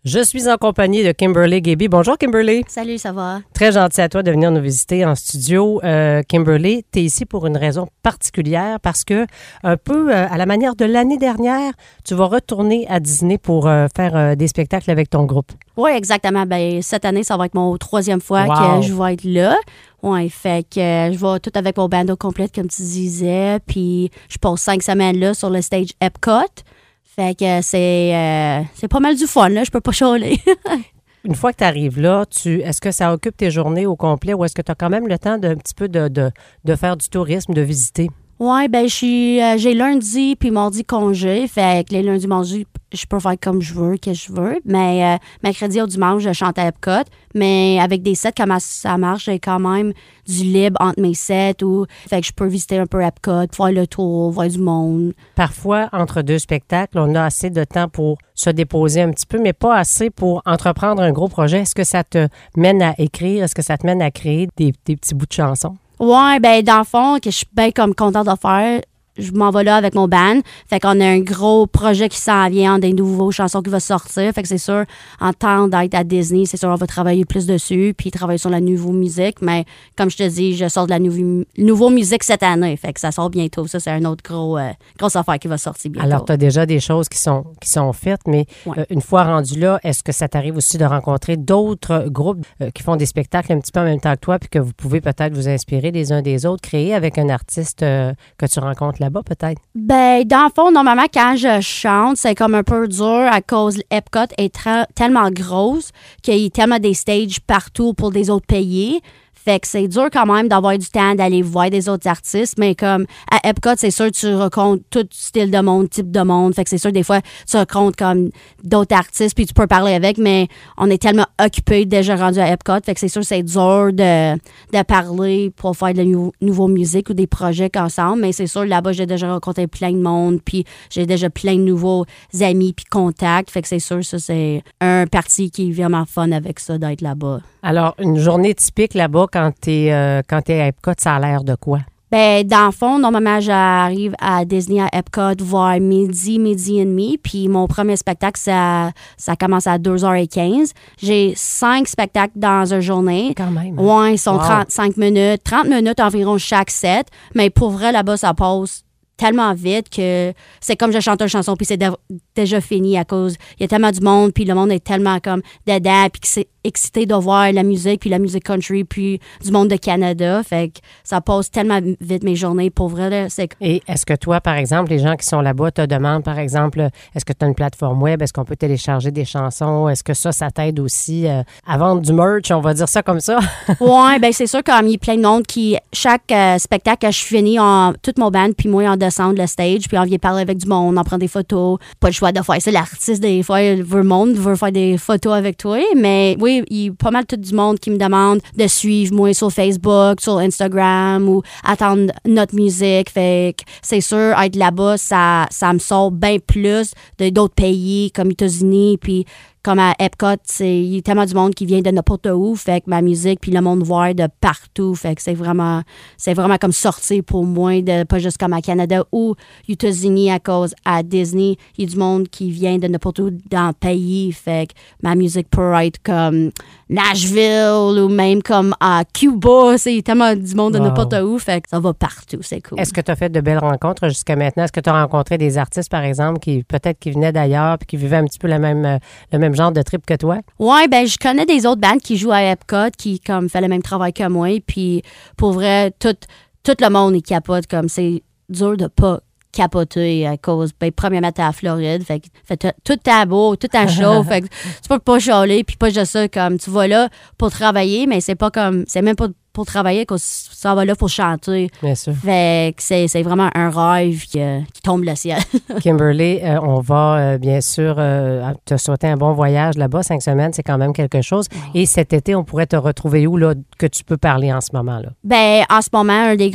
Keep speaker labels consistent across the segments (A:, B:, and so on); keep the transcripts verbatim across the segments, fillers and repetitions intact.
A: Je suis en compagnie de Kimberly Gaby. Bonjour, Kimberly.
B: Salut, ça va?
A: Très gentil à toi de venir nous visiter en studio. Euh, Kimberly, tu es ici pour une raison particulière parce que, un peu euh, à la manière de l'année dernière, tu vas retourner à Disney pour euh, faire euh, des spectacles avec ton groupe.
B: Oui, exactement. Ben, cette année, ça va être mon troisième fois
A: Wow.
B: que je vais être là. Oui, fait que euh, je vais tout avec mon bando complète, comme tu disais. Puis je passe cinq semaines là sur le stage Epcot. Fait que c'est, euh, c'est pas mal du fun, là. Je peux pas chialer.
A: Une fois que tu arrives là, tu, est-ce que ça occupe tes journées au complet ou est-ce que tu as quand même le temps d'un petit peu de, de, de faire du tourisme, de visiter?
B: Oui, ben je suis, euh, j'ai lundi puis mardi congé. Fait que les lundis, mardis, je peux faire comme je veux, que je veux. Mais euh, mercredi au dimanche, je chante à Epcot. Mais avec des sets, comment ça marche, j'ai quand même du libre entre mes sets. Ou, fait que je peux visiter un peu Epcot, faire le tour, voir du monde.
A: Parfois, entre deux spectacles, on a assez de temps pour se déposer un petit peu, mais pas assez pour entreprendre un gros projet. Est-ce que ça te mène à écrire? Est-ce que ça te mène à créer des, des petits bouts de chansons?
B: Ouais, ben dans le fond, que je suis bien comme contente de faire, je m'en vais là avec mon band. Fait qu'on a un gros projet qui s'en vient, des nouveaux chansons qui vont sortir. Fait que c'est sûr, en temps d'être à Disney, c'est sûr, on va travailler plus dessus, puis travailler sur la nouvelle musique. Mais comme je te dis, je sors de la nouveau, nouveau musique cette année. Fait que ça sort bientôt. Ça, c'est un autre gros, euh, grosse affaire qui va sortir bientôt.
A: Alors, tu as déjà des choses qui sont, qui sont faites, mais
B: Ouais.
A: euh, une fois rendu là, est-ce que ça t'arrive aussi de rencontrer d'autres groupes euh, qui font des spectacles un petit peu en même temps que toi, puis que vous pouvez peut-être vous inspirer les uns des autres, créer avec un artiste euh, que tu rencontres là-bas, peut-être?
B: Ben, dans le fond, normalement, quand je chante, c'est comme un peu dur à cause Epcot est tra- tellement grosse qu'il y a tellement des stages partout pour des autres pays. Fait que c'est dur quand même d'avoir du temps d'aller voir des autres artistes, mais comme à Epcot, c'est sûr tu rencontres tout style de monde, type de monde. Fait que c'est sûr des fois tu rencontres comme d'autres artistes puis tu peux parler avec, mais on est tellement occupés déjà rendus à Epcot. Fait que c'est sûr c'est dur de, de parler pour faire de la nou- nouveau musique ou des projets ensemble. Mais c'est sûr là-bas j'ai déjà rencontré plein de monde puis j'ai déjà plein de nouveaux amis puis contacts. Fait que c'est sûr ça c'est un parti qui est vraiment fun avec ça d'être là-bas.
A: Alors, une journée typique là-bas, quand tu es euh, quand t'es à Epcot, ça a l'air de quoi?
B: Ben, dans le fond, normalement, j'arrive à Disney, à Epcot, vers midi, midi et demi. Puis mon premier spectacle, ça, ça commence à deux heures quinze. J'ai cinq spectacles dans une journée.
A: Quand même.
B: Ouais, ils sont
A: Wow.
B: trente-cinq minutes, trente minutes environ chaque set. Mais pour vrai, là-bas, ça passe tellement vite que c'est comme je chante une chanson puis c'est de- déjà fini à cause il y a tellement du monde puis le monde est tellement comme dedans puis que c'est excité de voir la musique puis la musique country puis du monde de Canada. Fait que ça passe tellement vite mes journées. Pour vrai, là, c'est...
A: Et est-ce que toi, par exemple, les gens qui sont là-bas te demandent, par exemple, est-ce que tu as une plateforme web? Est-ce qu'on peut télécharger des chansons? Est-ce que ça, ça t'aide aussi euh, à vendre du merch? On va dire ça comme ça.
B: Ouais, ben c'est sûr comme il y a plein de monde qui... Chaque euh, spectacle que je finis, en tout mon band, puis moi, on descend le stage, puis on vient parler avec du monde, on prend des photos. Pas le choix de faire ça. L'artiste, des fois, il veut le monde, veut faire des photos avec toi. Mais oui, il y a pas mal tout du monde qui me demande de suivre moi sur Facebook, sur Instagram ou attendre notre musique. Fait que c'est sûr, être là-bas, ça, ça me sort bien plus de d'autres pays comme États-Unis, puis comme à Epcot, c'est, il y a tellement du monde qui vient de n'importe où, fait que ma musique, puis le monde voit de partout, fait que c'est vraiment, c'est vraiment comme sortir pour moi, de, pas juste comme à Canada ou États-Unis à cause à Disney, il y a du monde qui vient de n'importe où dans le pays, fait que ma musique peut être comme Nashville ou même comme à Cuba, c'est tellement du monde de
A: Wow.
B: n'importe où, fait que ça va partout, c'est cool.
A: Est-ce que tu as fait de belles rencontres jusqu'à maintenant? Est-ce que tu as rencontré des artistes, par exemple, qui peut-être qui venaient d'ailleurs puis qui vivaient un petit peu le même, euh, le même genre de trip que toi?
B: Ouais, ben je connais des autres bandes qui jouent à Epcot qui comme fait le même travail que moi, puis pour vrai tout tout le monde il capote, comme c'est dur de pas capoter à cause ben premièrement t'es à Floride, fait que fait, tout tout est beau, tout est chaud, fait que tu peux pas chialer, puis pas juste ça, comme tu vas là pour travailler, mais c'est pas comme c'est même pas pour travailler, qu'on s'en va là pour chanter.
A: Bien sûr.
B: Fait que c'est, c'est vraiment un rêve qui, euh, qui tombe le ciel.
A: Kimberly, euh, on va euh, bien sûr euh, te souhaiter un bon voyage là-bas. Cinq semaines, c'est quand même quelque chose. Et cet été, on pourrait te retrouver où, là, que tu peux parler en ce moment, là?
B: Ben, en ce moment, un des gros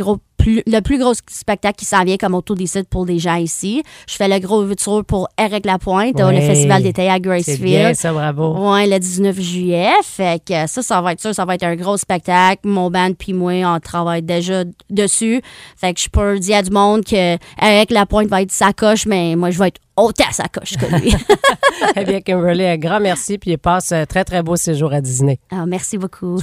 B: plus, le plus gros spectacle qui s'en vient comme autodécide pour des gens ici. Je fais le gros tour pour Éric Lapointe,
A: ouais.
B: le Festival d'été à Gracefield.
A: C'est bien ça, bravo.
B: Oui, le dix-neuf juillet. Fait que ça, ça va être sûr, ça va être un gros spectacle. Mon band puis moi, on travaille déjà dessus. Fait que je peux dire à du monde que Éric Lapointe va être sa coche, mais moi, je vais être autant sa coche que lui.
A: Eh bien, Kimberly, un grand merci, puis passe un très, très beau séjour à Disney.
B: Alors, merci beaucoup.